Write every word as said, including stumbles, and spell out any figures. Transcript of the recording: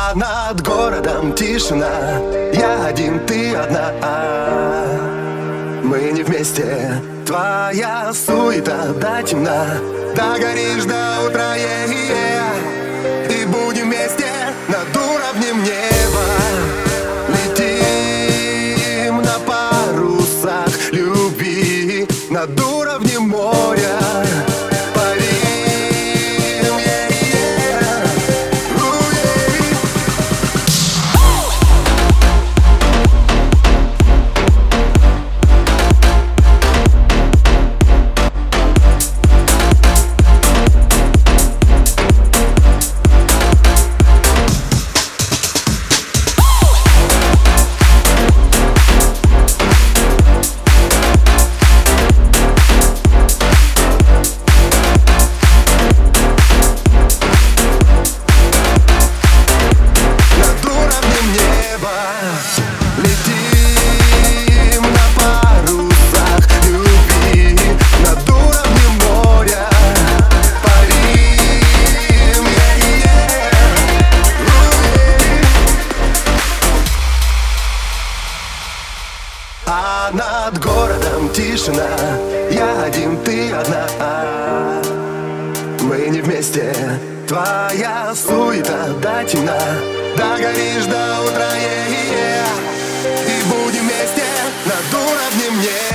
А над городом тишина, я один, ты одна. Мы не вместе, твоя суета до темна. Догоришь до утра, yeah, yeah. И будем вместе над уровнем неба. Летим на парусах любви над уровнем моря. А над городом тишина, я один, ты одна. Мы не вместе, твоя суета до темна. Догоришь до утра, yeah, yeah. И будем вместе над уровнем неба.